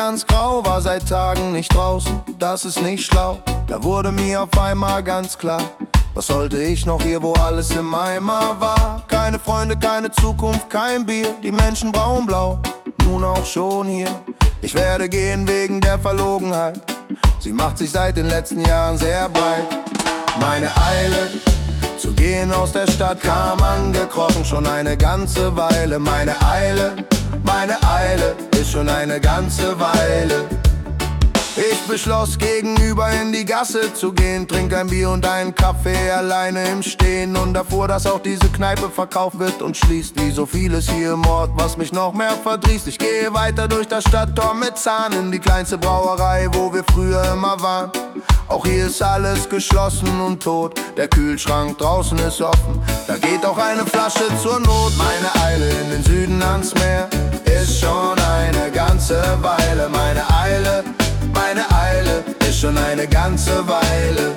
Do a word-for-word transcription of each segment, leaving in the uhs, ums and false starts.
ganz grau, war seit Tagen nicht draußen, das ist nicht schlau. Da wurde mir auf einmal ganz klar, was sollte ich noch hier, wo alles im Eimer war? Keine Freunde, keine Zukunft, kein Bier, die Menschen braun-blau, nun auch schon hier. Ich werde gehen wegen der Verlogenheit, sie macht sich seit den letzten Jahren sehr breit. Meine Eile zu gehen aus der Stadt kam angekrochen, schon eine ganze Weile. Meine Eile, meine Eile ist schon eine ganze Weile. Ich beschloss, gegenüber in die Gasse zu gehen, trink ein Bier und einen Kaffee alleine im Stehen und erfuhr, dass auch diese Kneipe verkauft wird und schließt. Wie so vieles hier im Ort, was mich noch mehr verdrießt. Ich gehe weiter durch das Stadttor mit Zahn in die kleinste Brauerei, wo wir früher immer waren. Auch hier ist alles geschlossen und tot, der Kühlschrank draußen ist offen, da geht auch eine Flasche zur Not. Meine Eile in den Süden ans Meer ist schon eine ganze Weile. Meine Eile, meine Eile ist schon eine ganze Weile.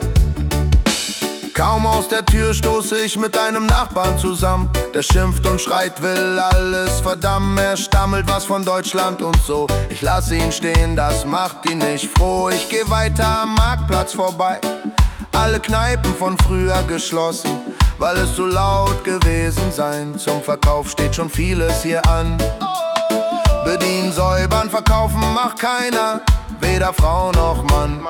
Kaum aus der Tür stoße ich mit einem Nachbarn zusammen. Der schimpft und schreit, will alles verdammen. Er stammelt was von Deutschland und so. Ich lasse ihn stehen, das macht ihn nicht froh. Ich geh weiter am Marktplatz vorbei. Alle Kneipen von früher geschlossen, weil es so laut gewesen sein. Zum Verkauf steht schon vieles hier an. Bedienen, säubern, verkaufen macht keiner, weder Frau noch Mann.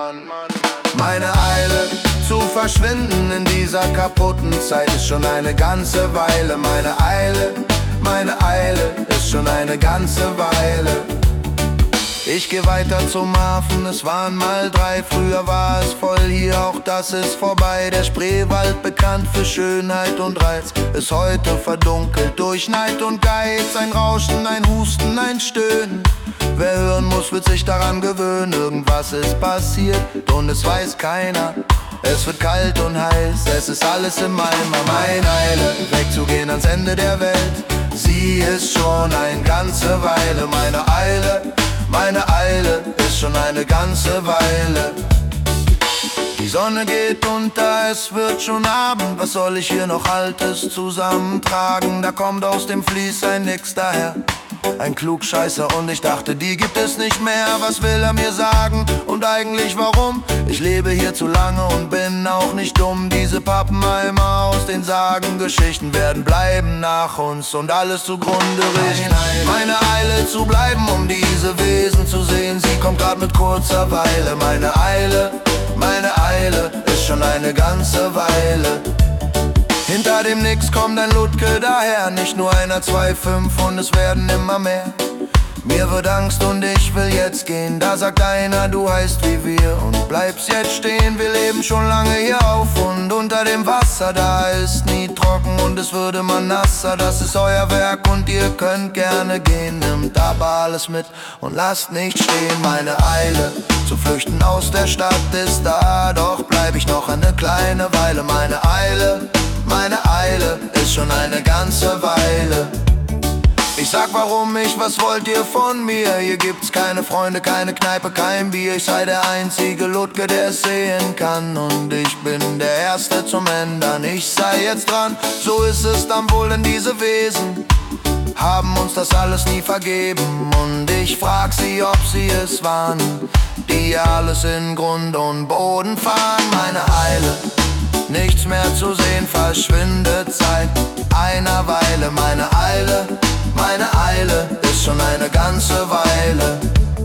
Meine Eile zu verschwinden in dieser kaputten Zeit ist schon eine ganze Weile. Meine Eile, meine Eile ist schon eine ganze Weile. Ich geh weiter zum Hafen, es waren mal drei. Früher war es voll hier, auch das ist vorbei. Der Spreewald, bekannt für Schönheit und Reiz, ist heute verdunkelt durch Neid und Geiz. Ein Rauschen, ein Husten, ein Stöhnen, wer hören muss, wird sich daran gewöhnen. Irgendwas ist passiert und es weiß keiner. Es wird kalt und heiß, es ist alles im Eimer. Meine Eile, wegzugehen ans Ende der Welt, sie ist schon eine ganze Weile. Meine Eile, meine Eile ist schon eine ganze Weile. Die Sonne geht unter, es wird schon Abend. Was soll ich hier noch Altes zusammentragen? Da kommt aus dem Vlies ein Nix daher, ein Klugscheißer, und ich dachte, die gibt es nicht mehr. Was will er mir sagen und eigentlich warum? Ich lebe hier zu lange und bin auch nicht dumm. Diese Pappenheimer aus den Sagengeschichten werden bleiben nach uns und alles zugrunde richten. Meine Eile zu bleiben, um diese Wesen zu sehen, sie kommt grad mit kurzer Weile. Meine Eile, meine Eile ist schon eine ganze Weile. Hinter dem Nix kommt ein Ludke daher, nicht nur einer, zwei, fünf und es werden immer mehr. Mir wird Angst und ich will jetzt gehen, da sagt einer, du heißt wie wir und bleibst jetzt stehen. Wir leben schon lange hier auf und unter dem Wasser, da ist nie trocken und es würde man nasser. Das ist euer Werk und ihr könnt gerne gehen, nimmt aber alles mit und lasst nicht stehen. Meine Eile zu flüchten aus der Stadt ist da, doch bleib ich noch eine kleine Weile. Meine Eile, meine Eile ist schon eine ganze Weile. Ich sag warum ich, was wollt ihr von mir? Hier gibt's keine Freunde, keine Kneipe, kein Bier. Ich sei der einzige Ludke, der es sehen kann, und ich bin der Erste zum Ändern. Ich sei jetzt dran, so ist es dann wohl, denn diese Wesen haben uns das alles nie vergeben. Und ich frag sie, ob sie es waren, die alles in Grund und Boden fahren. Meine Eile, nichts mehr zu sehen, verschwindet seit einer Weile. Meine Eile, meine Eile ist schon eine ganze Weile.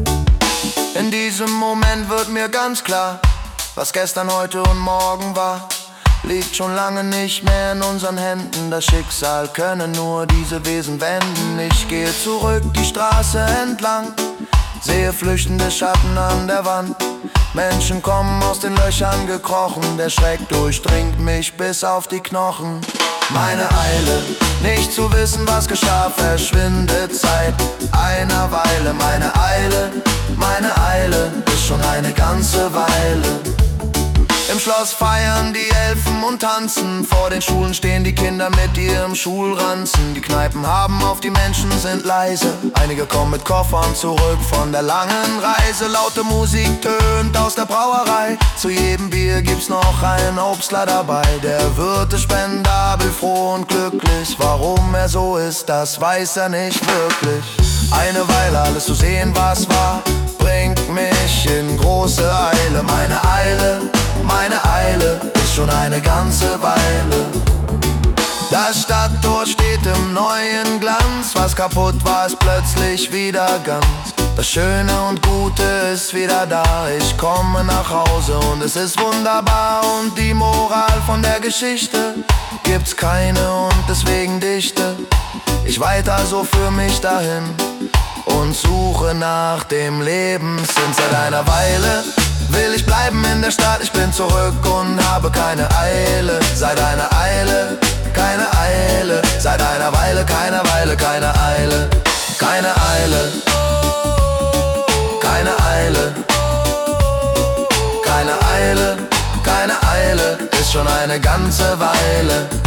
In diesem Moment wird mir ganz klar, was gestern, heute und morgen war, liegt schon lange nicht mehr in unseren Händen. Das Schicksal könne nur diese Wesen wenden. Ich gehe zurück die Straße entlang, sehe flüchtende Schatten an der Wand. Menschen kommen aus den Löchern gekrochen, der Schreck durchdringt mich bis auf die Knochen. Meine Eile, nicht zu wissen, was geschah, verschwindet seit einer Weile. Meine Eile, meine Eile ist schon eine ganze Weile. Im Schloss feiern die Elfen und tanzen, vor den Schulen stehen die Kinder mit ihrem Schulranzen. Die Kneipen haben auf, die Menschen sind leise, einige kommen mit Koffern zurück von der langen Reise. Laute Musik tönt aus der Brauerei, zu jedem Bier gibt's noch ein Obstler dabei. Der Wirt ist spendabel, froh und glücklich, warum er so ist, das weiß er nicht wirklich. Eine Weile alles zu sehen, was war, bringt mich in große Eile. Meine Eile, meine Eile ist schon eine ganze Weile. Das Stadttor steht im neuen Glanz. Was kaputt war, ist plötzlich wieder ganz. Das Schöne und Gute ist wieder da. Ich komme nach Hause und es ist wunderbar. Und die Moral von der Geschichte gibt's keine und deswegen dichte ich weiter so für mich dahin und suche nach dem Lebenssinn. Seit einer Weile will ich bleiben in der Stadt. Ich bin zurück und habe keine Eile. Seit einer Eile, keine Eile. Seit einer Weile, keine Weile, keine Eile. Keine Eile, keine Eile. Keine Eile, keine Eile, ist schon eine ganze Weile.